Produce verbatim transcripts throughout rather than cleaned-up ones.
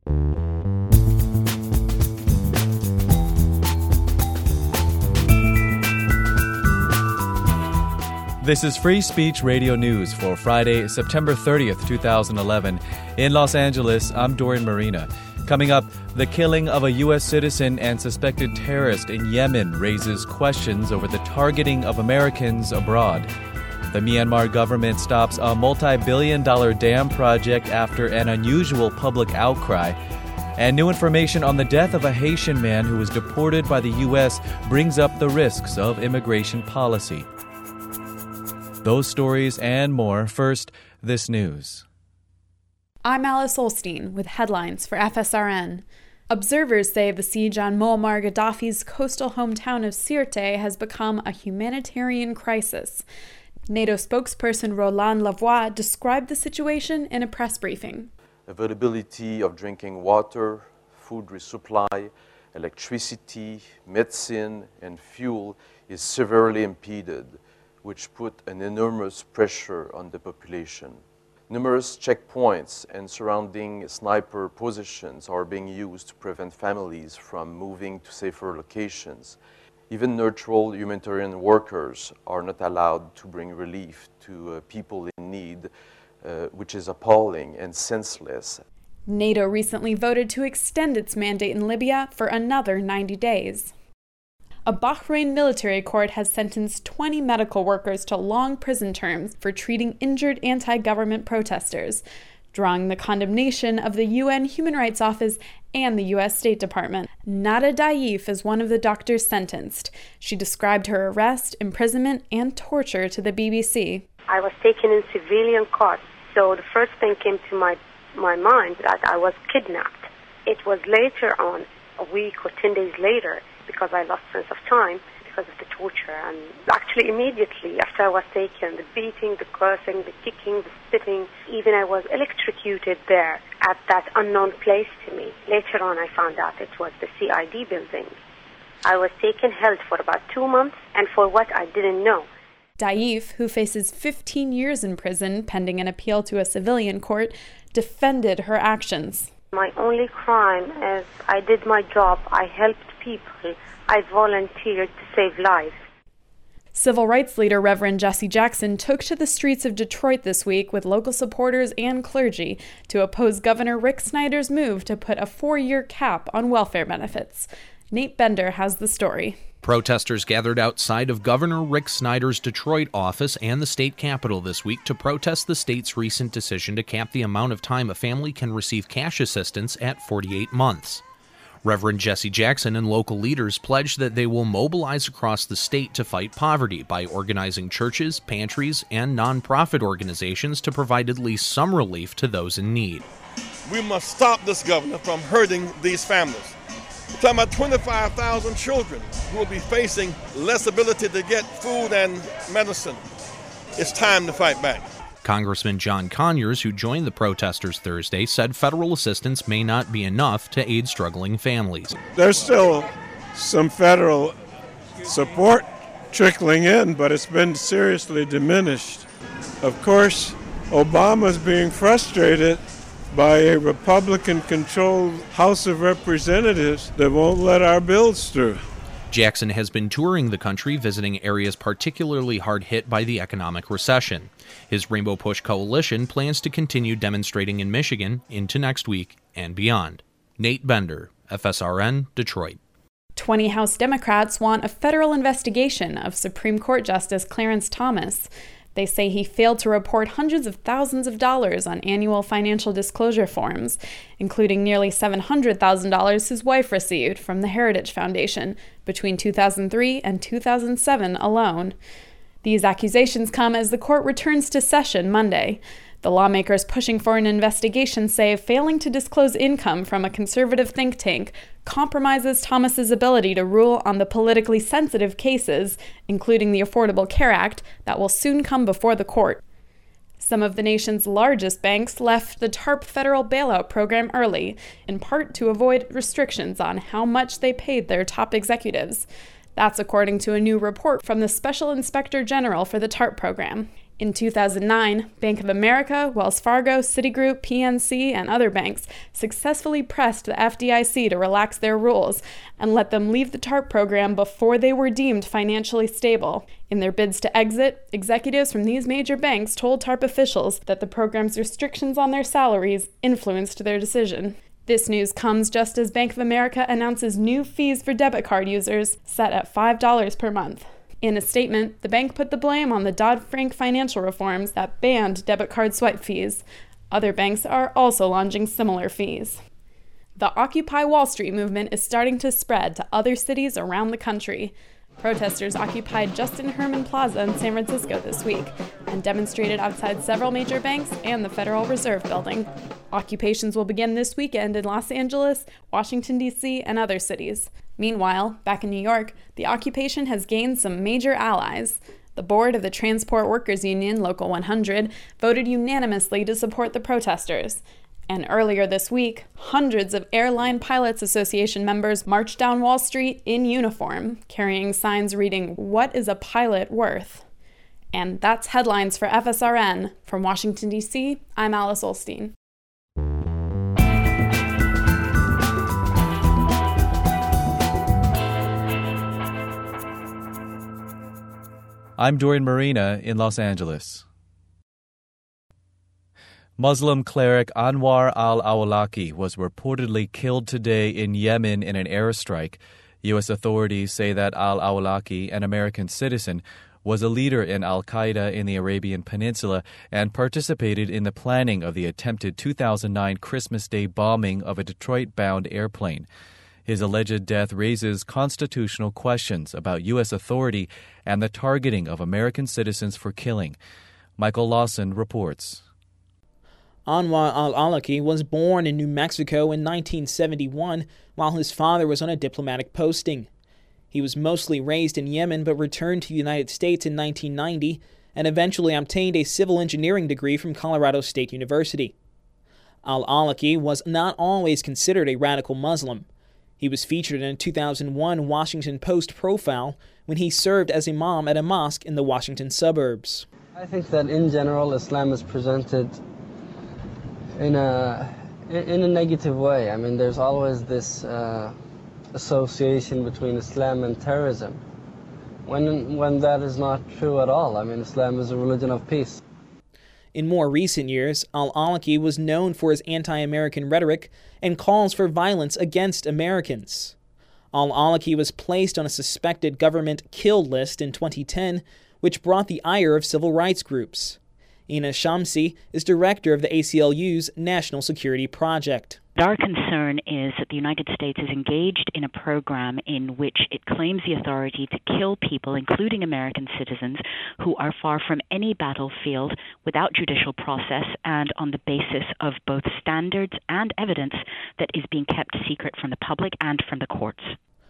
This is Free Speech Radio News for Friday, September thirtieth, twenty eleven. In Los Angeles, I'm Dorian Marina. Coming up, the killing of a U S citizen and suspected terrorist in Yemen raises questions over the targeting of Americans abroad. The Myanmar government stops a multi-billion dollar dam project after an unusual public outcry. And new information on the death of a Haitian man who was deported by the U S brings up the risks of immigration policy. Those stories and more. First, this news. I'm Alice Olstein with headlines for F S R N. Observers say the siege on Muammar Gaddafi's coastal hometown of Sirte has become a humanitarian crisis. NATO spokesperson Roland Lavoie described the situation in a press briefing. Availability of drinking water, food resupply, electricity, medicine, and fuel is severely impeded, which put an enormous pressure on the population. Numerous checkpoints and surrounding sniper positions are being used to prevent families from moving to safer locations. Even neutral humanitarian workers are not allowed to bring relief to uh, people in need, uh, which is appalling and senseless. NATO recently voted to extend its mandate in Libya for another ninety days. A Bahrain military court has sentenced twenty medical workers to long prison terms for treating injured anti-government protesters, drawing the condemnation of the U N Human Rights Office and the U S State Department. Nada Daif is one of the doctors sentenced. She described her arrest, imprisonment, and torture to the B B C. I was taken in civilian cars, so the first thing came to my, my mind that I was kidnapped. It was later on, a week or ten days later, because I lost sense of time because of the torture. And actually immediately after I was taken, the beating, the cursing, the kicking, the spitting, even I was electrocuted there at that unknown place to me. Later on I found out it was the C I D building. I was taken, held for about two months, and for what I didn't know. Daif, who faces fifteen years in prison pending an appeal to a civilian court, defended her actions. My only crime is I did my job, I helped people, I volunteered to save lives. Civil rights leader Reverend Jesse Jackson took to the streets of Detroit this week with local supporters and clergy to oppose Governor Rick Snyder's move to put a four-year cap on welfare benefits. Nate Bender has the story. Protesters gathered outside of Governor Rick Snyder's Detroit office and the state capitol this week to protest the state's recent decision to cap the amount of time a family can receive cash assistance at forty-eight months. Reverend Jesse Jackson and local leaders pledged that they will mobilize across the state to fight poverty by organizing churches, pantries, and nonprofit organizations to provide at least some relief to those in need. We must stop this governor from hurting these families. We're talking about twenty-five thousand children who will be facing less ability to get food and medicine. It's time to fight back. Congressman John Conyers, who joined the protesters Thursday, said federal assistance may not be enough to aid struggling families. There's still some federal support trickling in, but it's been seriously diminished. Of course, Obama's being frustrated by a Republican-controlled House of Representatives that won't let our bills through. Jackson has been touring the country, visiting areas particularly hard hit by the economic recession. His Rainbow Push coalition plans to continue demonstrating in Michigan into next week and beyond. Nate Bender, F S R N, Detroit. twenty House Democrats want a federal investigation of Supreme Court Justice Clarence Thomas. They say he failed to report hundreds of thousands of dollars on annual financial disclosure forms, including nearly seven hundred thousand dollars his wife received from the Heritage Foundation between two thousand three and two thousand seven alone. These accusations come as the court returns to session Monday. The lawmakers pushing for an investigation say failing to disclose income from a conservative think tank compromises Thomas's ability to rule on the politically sensitive cases, including the Affordable Care Act, that will soon come before the court. Some of the nation's largest banks left the TARP federal bailout program early, in part to avoid restrictions on how much they paid their top executives. That's according to a new report from the Special Inspector General for the TARP program. In two thousand nine, Bank of America, Wells Fargo, Citigroup, P N C, and other banks successfully pressed the F D I C to relax their rules and let them leave the TARP program before they were deemed financially stable. In their bids to exit, executives from these major banks told TARP officials that the program's restrictions on their salaries influenced their decision. This news comes just as Bank of America announces new fees for debit card users, set at five dollars per month. In a statement, the bank put the blame on the Dodd-Frank financial reforms that banned debit card swipe fees. Other banks are also launching similar fees. The Occupy Wall Street movement is starting to spread to other cities around the country. Protesters occupied Justin Herman Plaza in San Francisco this week and demonstrated outside several major banks and the Federal Reserve Building. Occupations will begin this weekend in Los Angeles, Washington, D C, and other cities. Meanwhile, back in New York, the occupation has gained some major allies. The board of the Transport Workers Union, Local one hundred, voted unanimously to support the protesters. And earlier this week, hundreds of Airline Pilots Association members marched down Wall Street in uniform, carrying signs reading, "What is a pilot worth?" And that's headlines for F S R N. From Washington, D C, I'm Alice Olstein. I'm Dorian Marina in Los Angeles. Muslim cleric Anwar al-Awlaki was reportedly killed today in Yemen in an airstrike. U S authorities say that al-Awlaki, an American citizen, was a leader in al-Qaeda in the Arabian Peninsula and participated in the planning of the attempted two thousand nine Christmas Day bombing of a Detroit-bound airplane. His alleged death raises constitutional questions about U S authority and the targeting of American citizens for killing. Michael Lawson reports. Anwar al-Awlaki was born in New Mexico in nineteen seventy-one while his father was on a diplomatic posting. He was mostly raised in Yemen but returned to the United States in nineteen ninety and eventually obtained a civil engineering degree from Colorado State University. Al-Awlaki was not always considered a radical Muslim. He was featured in a two thousand one Washington Post profile when he served as imam at a mosque in the Washington suburbs. I think that in general Islam is presented in a in a negative way. I mean, there's always this uh, association between Islam and terrorism, when when that is not true at all. I mean, Islam is a religion of peace. In more recent years, al-Awlaki was known for his anti-American rhetoric and calls for violence against Americans. Al-Awlaki was placed on a suspected government kill list in twenty ten, which brought the ire of civil rights groups. Ina Shamsi is director of the A C L U's National Security Project. Our concern is that the United States is engaged in a program in which it claims the authority to kill people, including American citizens, who are far from any battlefield, without judicial process, and on the basis of both standards and evidence that is being kept secret from the public and from the courts.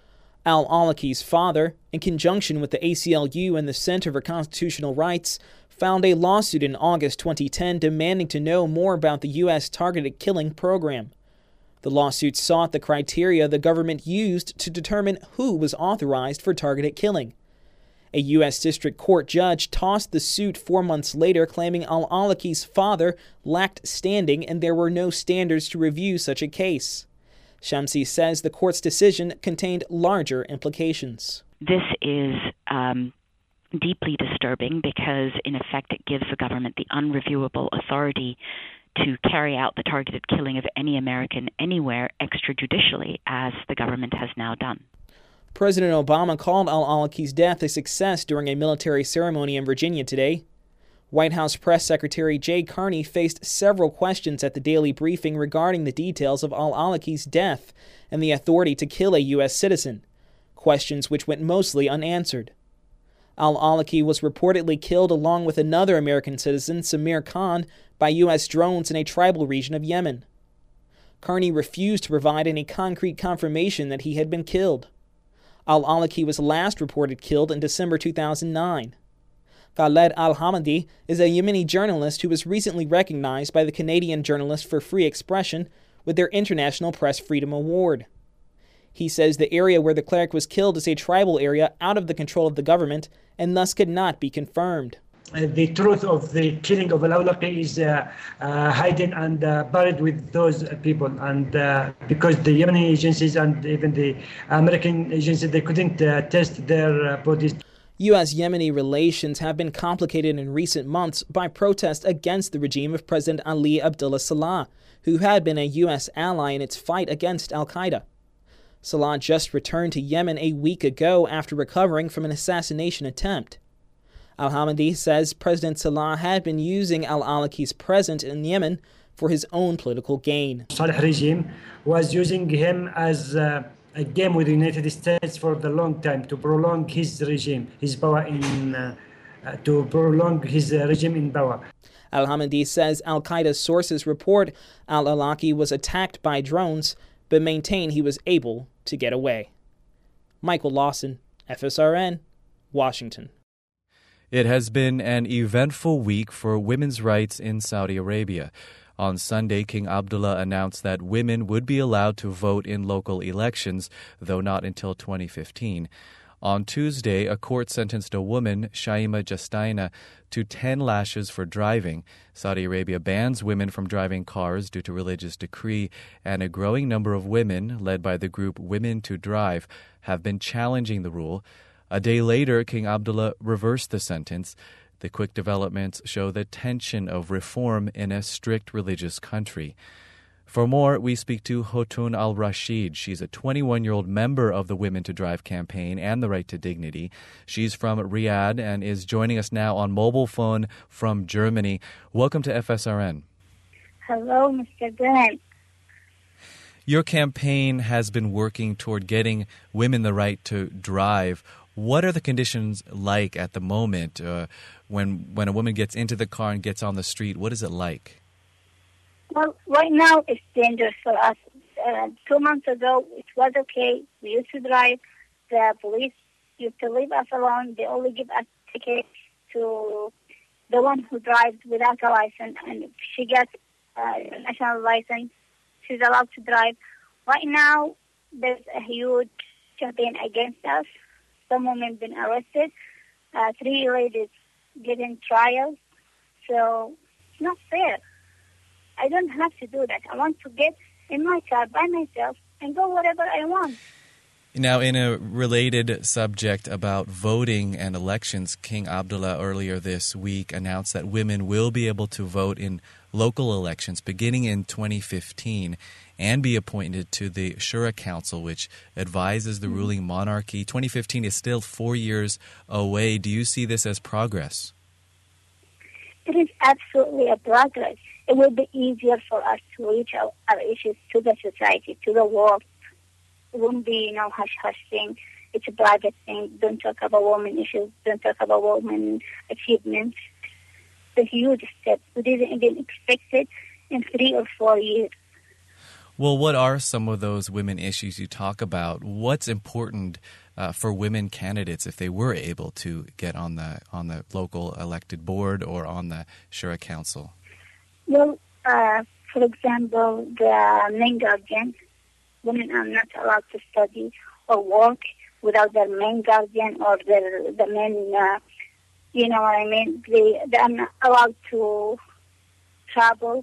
Al-Awlaki's father, in conjunction with the A C L U and the Center for Constitutional Rights, filed a lawsuit in August twenty ten demanding to know more about the U S targeted killing program. The lawsuit sought the criteria the government used to determine who was authorized for targeted killing. A U S district court judge tossed the suit four months later, claiming al-Awlaki's father lacked standing and there were no standards to review such a case. Shamsi says the court's decision contained larger implications. This is um, deeply disturbing because, in effect, it gives the government the unreviewable authority to carry out the targeted killing of any American anywhere extrajudicially, as the government has now done. President Obama called al-Awlaki's death a success during a military ceremony in Virginia today. White House Press Secretary Jay Carney faced several questions at the daily briefing regarding the details of al-Awlaki's death and the authority to kill a U S citizen, questions which went mostly unanswered. Al-Awlaki was reportedly killed along with another American citizen, Samir Khan, by U S drones in a tribal region of Yemen. Carney refused to provide any concrete confirmation that he had been killed. Al-Awlaki was last reported killed in December two thousand nine. Khaled Al-Hamadi is a Yemeni journalist who was recently recognized by the Canadian Journalists for Free Expression with their International Press Freedom Award. He says the area where the cleric was killed is a tribal area out of the control of the government and thus could not be confirmed. uh, the truth of the killing of Al-Awlaki is uh, uh, hidden and uh, buried with those people. And uh, because the Yemeni agencies and even the American agencies, they couldn't uh, test their uh, bodies. U S Yemeni relations have been complicated in recent months by protests against the regime of President Ali Abdullah Saleh, who had been a U S ally in its fight against al-Qaeda. Saleh just returned to Yemen a week ago after recovering from an assassination attempt. Al-Hamadi says President Saleh had been using al-Awlaki's presence in Yemen for his own political gain. Saleh regime was using him as uh, a game with the United States for the long time to prolong his regime, his power in, uh, uh, to prolong his uh, regime in power. Al-Hamadi says al-Qaeda's sources report al-Awlaki was attacked by drones, but maintain he was able to get away. Michael Lawson, F S R N, Washington. It has been an eventful week for women's rights in Saudi Arabia. On Sunday, King Abdullah announced that women would be allowed to vote in local elections, though not until twenty fifteen. On Tuesday, a court sentenced a woman, Shaima Jastaina, to ten lashes for driving. Saudi Arabia bans women from driving cars due to religious decree, and a growing number of women, led by the group Women to Drive, have been challenging the rule. A day later, King Abdullah reversed the sentence. The quick developments show the tension of reform in a strict religious country. For more, we speak to Hotun al-Rashid. She's a twenty-one-year-old member of the Women to Drive campaign and the Right to Dignity. She's from Riyadh and is joining us now on mobile phone from Germany. Welcome to F S R N. Hello, Mister Grant. Your campaign has been working toward getting women the right to drive. What are the conditions like at the moment uh, when when a woman gets into the car and gets on the street? What is it like? Well, right now it's dangerous for us. Uh, two months ago, it was okay. We used to drive. The police used to leave us alone. They only give us tickets to the one who drives without a license. And if she gets uh, a national license, she's allowed to drive. Right now, there's a huge campaign against us. Some women have been arrested. Uh, three ladies getting trials. So it's not fair. I don't have to do that. I want to get in my car by myself and go wherever I want. Now, in a related subject about voting and elections, King Abdullah earlier this week announced that women will be able to vote in local elections beginning in twenty fifteen and be appointed to the Shura Council, which advises the ruling monarchy. twenty fifteen is still four years away. Do you see this as progress? It is absolutely a progress. It will be easier for us to reach our, our issues to the society, to the world. It won't be, you know, hush-hush thing. It's a private thing. Don't talk about women issues. Don't talk about women achievements. It's a huge step. We didn't even expect it in three or four years. Well, what are some of those women issues you talk about? What's important uh, for women candidates if they were able to get on the on the local elected board or on the Shura Council? Well, uh, for example, the main guardian. Women are not allowed to study or work without their main guardian or their the main, uh, you know what I mean? They, they are not allowed to travel,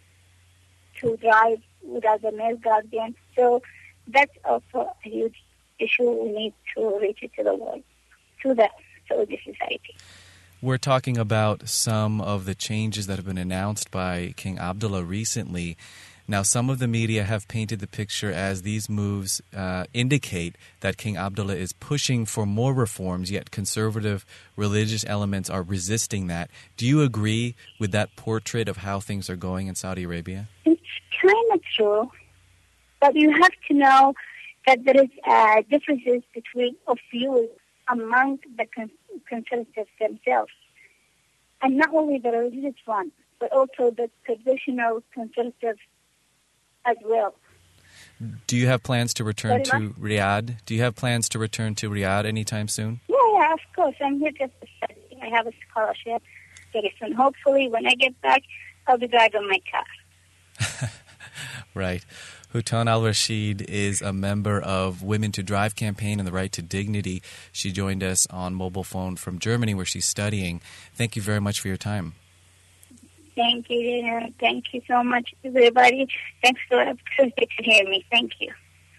to drive without the male guardian. So that's also a huge issue we need to reach it to the world, to the Saudi society. We're talking about some of the changes that have been announced by King Abdullah recently. Now, some of the media have painted the picture as these moves uh, indicate that King Abdullah is pushing for more reforms, yet conservative religious elements are resisting that. Do you agree with that portrait of how things are going in Saudi Arabia? It's kind of true, but you have to know that there is uh, differences between of views among the con- conservatives themselves, and not only the religious one, but also the traditional conservatives as well. Do you have plans to return Sorry, to Riyadh? Do you have plans to return to Riyadh anytime soon? Yeah, yeah, of course. I'm here just to study. I have a scholarship very soon. Hopefully, when I get back, I'll be driving my car. Right. Houtan Al-Rashid is a member of Women to Drive campaign and the Right to Dignity. She joined us on mobile phone from Germany where she's studying. Thank you very much for your time. Thank you. Thank you so much, everybody. Thanks for to hear me. Thank you.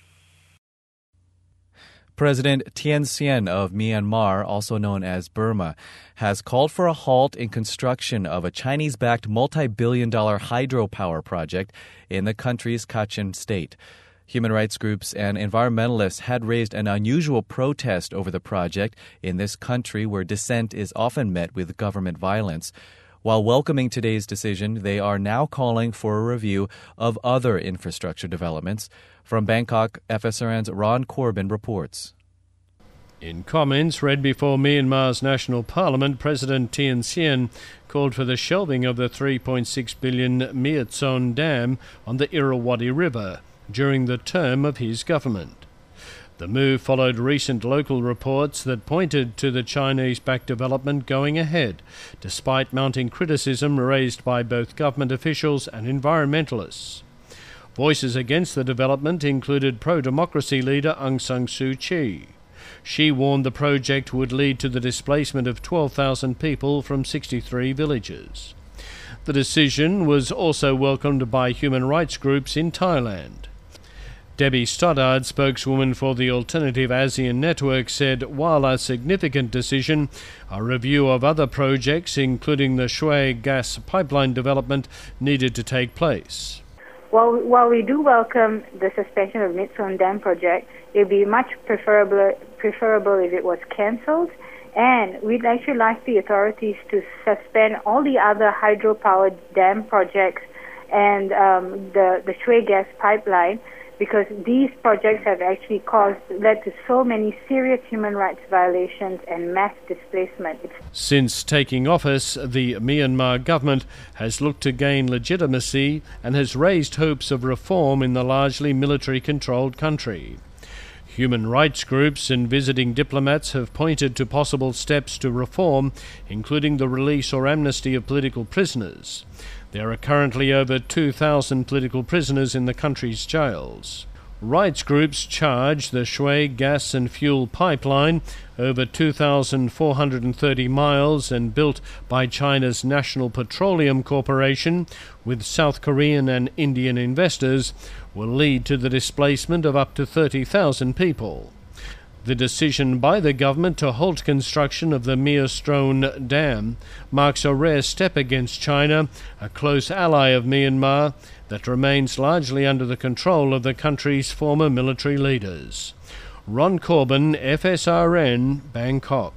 President Thein Sein of Myanmar, also known as Burma, has called for a halt in construction of a Chinese-backed multi-billion dollar hydropower project in the country's Kachin state. Human rights groups and environmentalists had raised an unusual protest over the project in this country where dissent is often met with government violence. While welcoming today's decision, they are now calling for a review of other infrastructure developments. From Bangkok, F S R N's Ron Corbin reports. In comments read before Myanmar's National Parliament, President Thein Sein called for the shelving of the three point six billion dollars Myitson Dam on the Irrawaddy River during the term of his government. The move followed recent local reports that pointed to the Chinese-backed development going ahead, despite mounting criticism raised by both government officials and environmentalists. Voices against the development included pro-democracy leader Aung San Suu Kyi. She warned the project would lead to the displacement of twelve thousand people from sixty-three villages. The decision was also welcomed by human rights groups in Thailand. Debbie Stoddard, spokeswoman for the Alternative ASEAN Network, said while a significant decision, a review of other projects, including the Shui gas pipeline development, needed to take place. While, while we do welcome the suspension of Myitson Dam project, it would be much preferable, preferable if it was cancelled, and we'd actually like the authorities to suspend all the other hydropower dam projects and um, the, the Shui gas pipeline, because these projects have actually caused, led to so many serious human rights violations and mass displacement. Since taking office, the Myanmar government has looked to gain legitimacy and has raised hopes of reform in the largely military-controlled country. Human rights groups and visiting diplomats have pointed to possible steps to reform, including the release or amnesty of political prisoners. There are currently over two thousand political prisoners in the country's jails. Rights groups charge the Shui gas and fuel pipeline, over two thousand four hundred thirty miles and built by China's National Petroleum Corporation with South Korean and Indian investors, will lead to the displacement of up to thirty thousand people. The decision by the government to halt construction of the Myitson Dam marks a rare step against China, a close ally of Myanmar that remains largely under the control of the country's former military leaders. Ron Corbin, F S R N, Bangkok.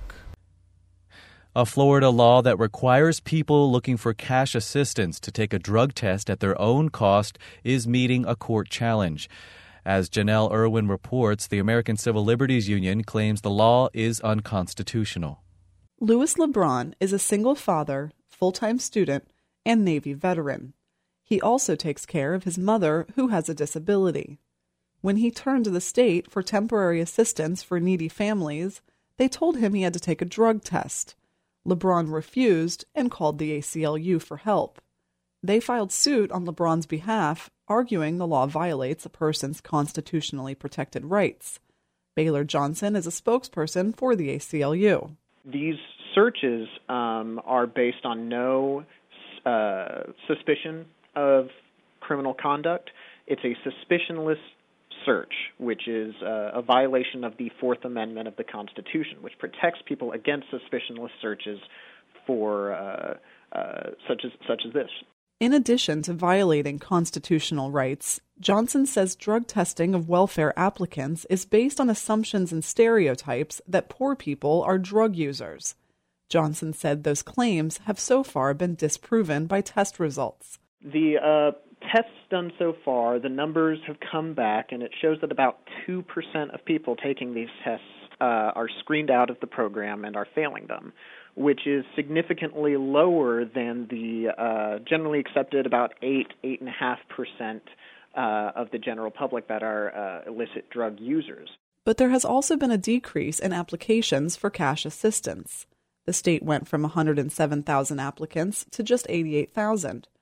A Florida law that requires people looking for cash assistance to take a drug test at their own cost is meeting a court challenge. As Janelle Irwin reports, the American Civil Liberties Union claims the law is unconstitutional. Louis LeBron is a single father, full-time student, and Navy veteran. He also takes care of his mother, who has a disability. When he turned to the state for temporary assistance for needy families, they told him he had to take a drug test. LeBron refused and called the A C L U for help. They filed suit on LeBron's behalf, arguing the law violates a person's constitutionally protected rights. Baylor Johnson is a spokesperson for the A C L U. These searches um, are based on no uh, suspicion of criminal conduct. It's a suspicionless search, which is uh, a violation of the Fourth Amendment of the Constitution, which protects people against suspicionless searches for uh, uh, such as such as this. In addition to violating constitutional rights, Johnson says drug testing of welfare applicants is based on assumptions and stereotypes that poor people are drug users. Johnson said those claims have so far been disproven by test results. The uh, tests done so far, the numbers have come back, and it shows that about two percent of people taking these tests uh, are screened out of the program and are failing them, which is significantly lower than the uh, generally accepted about eight, eight and a half percent uh, of the general public that are uh, illicit drug users. But there has also been a decrease in applications for cash assistance. The state went from one hundred seven thousand applicants to just eighty-eight thousand.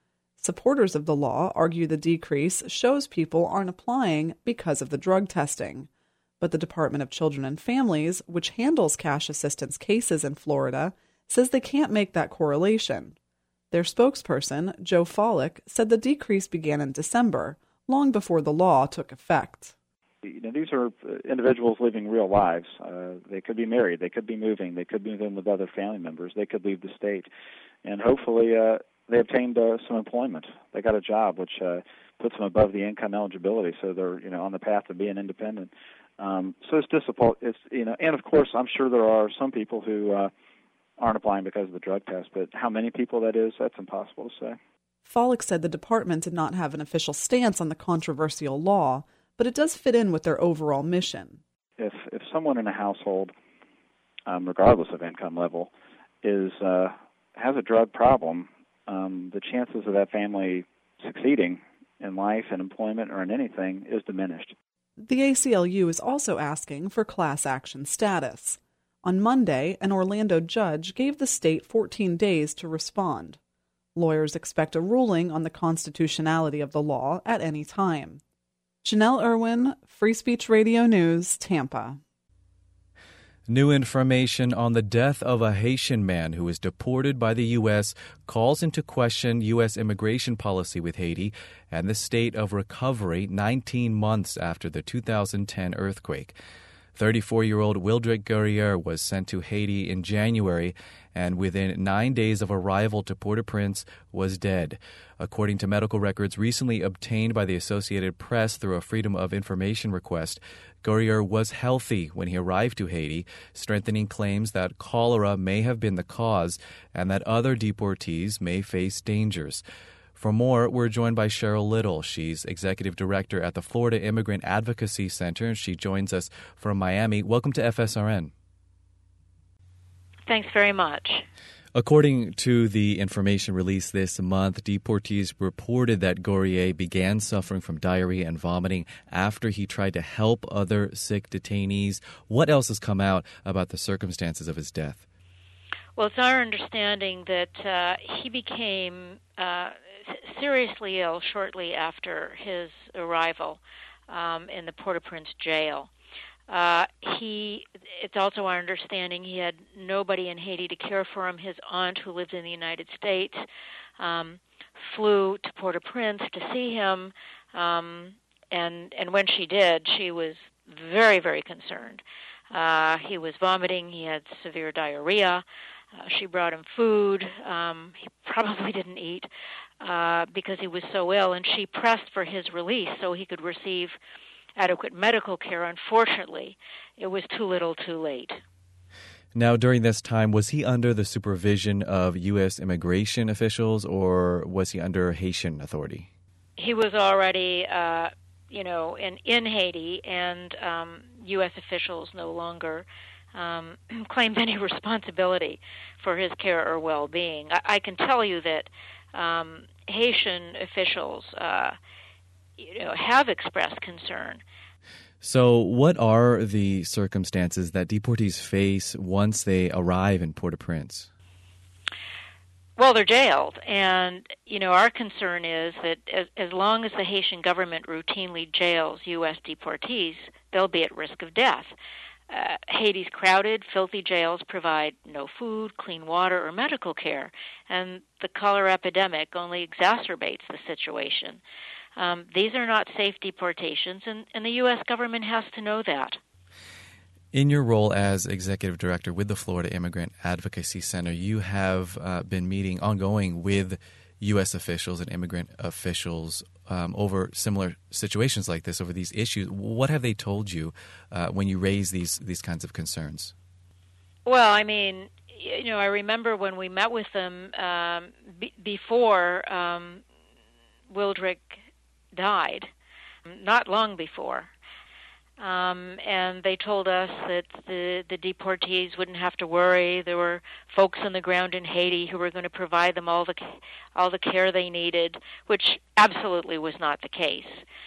Supporters of the law argue the decrease shows people aren't applying because of the drug testing. But the Department of Children and Families, which handles cash assistance cases in Florida, says they can't make that correlation. Their spokesperson, Joe Follick, said the decrease began in December, long before the law took effect. You know, these are individuals living real lives. Uh, they could be married, they could be moving, they could move in with other family members, they could leave the state, and hopefully uh, they obtained uh, some employment. They got a job, which uh, puts them above the income eligibility, so they're you know on the path to being independent. Um, so it's difficult. It's you know, and of course, I'm sure there are some people who uh, aren't applying because of the drug test, but how many people that is, that's impossible to say. Follick said the department did not have an official stance on the controversial law, but it does fit in with their overall mission. If if someone in a household, um, regardless of income level, is uh, has a drug problem, um, the chances of that family succeeding in life and employment or in anything is diminished. The A C L U is also asking for class action status. On Monday, an Orlando judge gave the state fourteen days to respond. Lawyers expect a ruling on the constitutionality of the law at any time. Janelle Irwin, Free Speech Radio News, Tampa. New information on the death of a Haitian man who was deported by the U S calls into question U S immigration policy with Haiti and the state of recovery nineteen months after the two thousand ten earthquake. thirty-four-year-old Wildrick Guerrier was sent to Haiti in January and within nine days of arrival to Port-au-Prince was dead. According to medical records recently obtained by the Associated Press through a Freedom of Information request, Guerrier was healthy when he arrived to Haiti, strengthening claims that cholera may have been the cause and that other deportees may face dangers. For more, we're joined by Cheryl Little. She's executive director at the Florida Immigrant Advocacy Center. She joins us from Miami. Welcome to F S R N. Thanks very much. According to the information released this month, deportees reported that Guerrier began suffering from diarrhea and vomiting after he tried to help other sick detainees. What else has come out about the circumstances of his death? Well, it's our understanding that uh, he became uh, seriously ill shortly after his arrival um, in the Port-au-Prince jail. Uh, he, it's also our understanding he had nobody in Haiti to care for him. His aunt, who lived in the United States, um, flew to Port-au-Prince to see him, um, and and when she did, she was very, very concerned. Uh, he was vomiting. He had severe diarrhea. Uh, she brought him food. Um, he probably didn't eat uh, because he was so ill, and she pressed for his release so he could receive adequate medical care. Unfortunately, it was too little too late. Now, during this time, was he under the supervision of U S immigration officials or was he under Haitian authority? He was already, uh, you know, in, in Haiti, and um, U S officials no longer um, claimed any responsibility for his care or well-being. I, I can tell you that um, Haitian officials uh, you know, have expressed concern. So what are the circumstances that deportees face once they arrive in Port-au-Prince? Well, they're jailed, and, you know, our concern is that as, as long as the Haitian government routinely jails U S deportees, they'll be at risk of death. Uh, Haiti's crowded, filthy jails provide no food, clean water, or medical care, and the cholera epidemic only exacerbates the situation. Um, these are not safe deportations, and, and the U S government has to know that. In your role as executive director with the Florida Immigrant Advocacy Center, you have uh, been meeting ongoing with U S officials and immigrant officials um, over similar situations like this, over these issues. What have they told you uh, when you raise these these kinds of concerns? Well, I mean, you know, I remember when we met with them um, b- before um, Wildrick died, not long before. Um, and they told us that the, the deportees wouldn't have to worry. There were folks on the ground in Haiti who were going to provide them all the all the care they needed, which absolutely was not the case.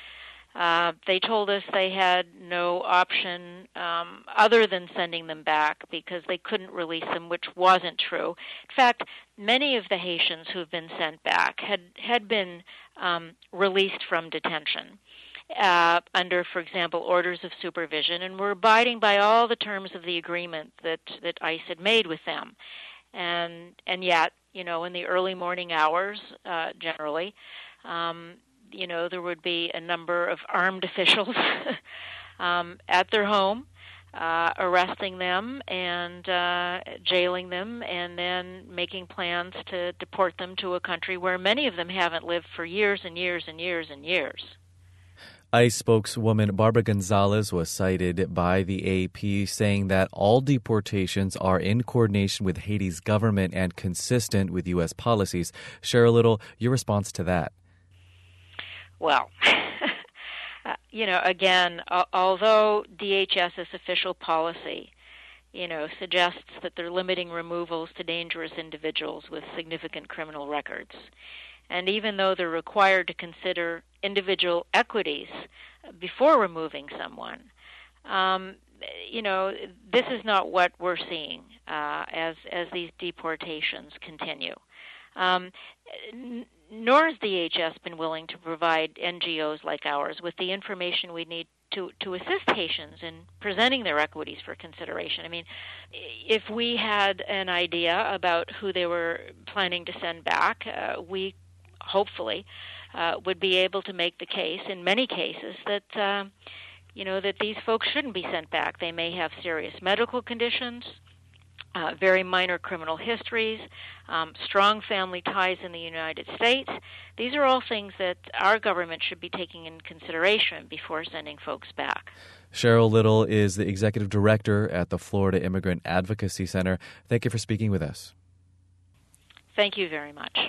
Uh, they told us they had no option um, other than sending them back because they couldn't release them, which wasn't true. In fact, many of the Haitians who've been sent back had, had been um, released from detention uh, under, for example, orders of supervision, and were abiding by all the terms of the agreement that, that ICE had made with them. And, and yet, you know, in the early morning hours, uh, generally, um, you know, there would be a number of armed officials um, at their home, uh, arresting them and uh, jailing them, and then making plans to deport them to a country where many of them haven't lived for years and years and years and years. ICE spokeswoman Barbara Gonzalez was cited by the A P saying that all deportations are in coordination with Haiti's government and consistent with U S policies. Cheryl Little, your response to that? Well, uh, you know, again, uh, although DHS's official policy, you know, suggests that they're limiting removals to dangerous individuals with significant criminal records, and even though they're required to consider individual equities before removing someone, um, you know, this is not what we're seeing uh, as as these deportations continue. Um, n- nor has D H S been willing to provide N G Os like ours with the information we need to, to assist Haitians in presenting their equities for consideration. I mean, if we had an idea about who they were planning to send back, uh, we hopefully uh, would be able to make the case in many cases that, uh, you know, that these folks shouldn't be sent back. They may have serious medical conditions, Uh, very minor criminal histories, um, strong family ties in the United States. These are all things that our government should be taking in consideration before sending folks back. Cheryl Little is the executive director at the Florida Immigrant Advocacy Center. Thank you for speaking with us. Thank you very much.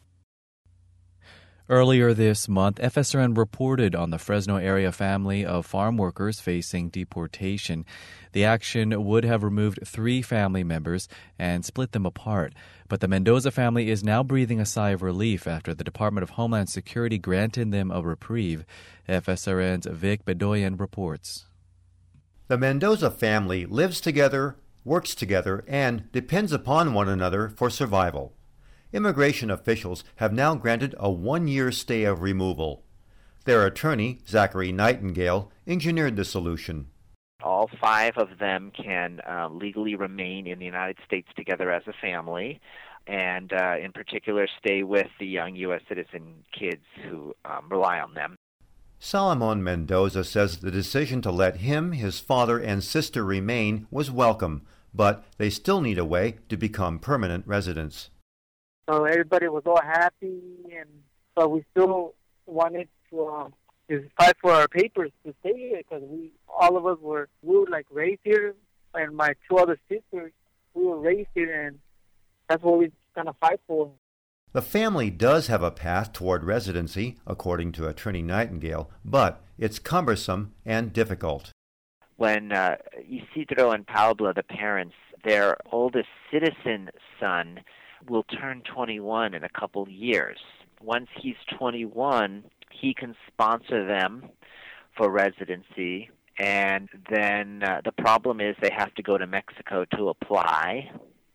Earlier this month, F S R N reported on the Fresno area family of farm workers facing deportation. The action would have removed three family members and split them apart. But the Mendoza family is now breathing a sigh of relief after the Department of Homeland Security granted them a reprieve. F S R N's Vic Bedoyan reports. The Mendoza family lives together, works together, and depends upon one another for survival. Immigration officials have now granted a one-year stay of removal. Their attorney, Zachary Nightingale, engineered the solution. All five of them can uh, legally remain in the United States together as a family, and uh, in particular stay with the young U S citizen kids who um, rely on them. Solomon Mendoza says the decision to let him, his father, and sister remain was welcome, but they still need a way to become permanent residents. So everybody was all happy, and but we still wanted to, um, to fight for our papers to stay here because we, all of us were, we were like raised here, and my two other sisters, we were raised here, and that's what we kind of fight for. The family does have a path toward residency, according to Attorney Nightingale, but it's cumbersome and difficult. When uh, Isidro and Pablo, the parents, their oldest citizen son, will turn twenty-one in a couple years. Once he's twenty-one, he can sponsor them for residency, and then uh, the problem is they have to go to Mexico to apply,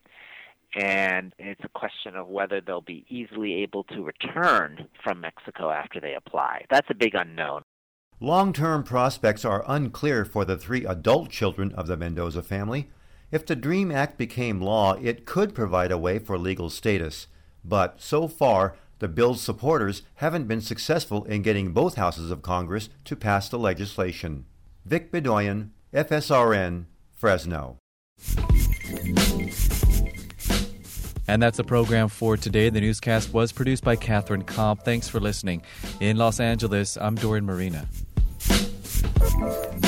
and it's a question of whether they'll be easily able to return from Mexico after they apply. That's a big unknown. Long-term prospects are unclear for the three adult children of the Mendoza family. If the DREAM Act became law, it could provide a way for legal status. But so far, the bill's supporters haven't been successful in getting both houses of Congress to pass the legislation. Vic Bedoyan, F S R N, Fresno. And that's the program for today. The newscast was produced by Catherine Komp. Thanks for listening. In Los Angeles, I'm Dorian Marina.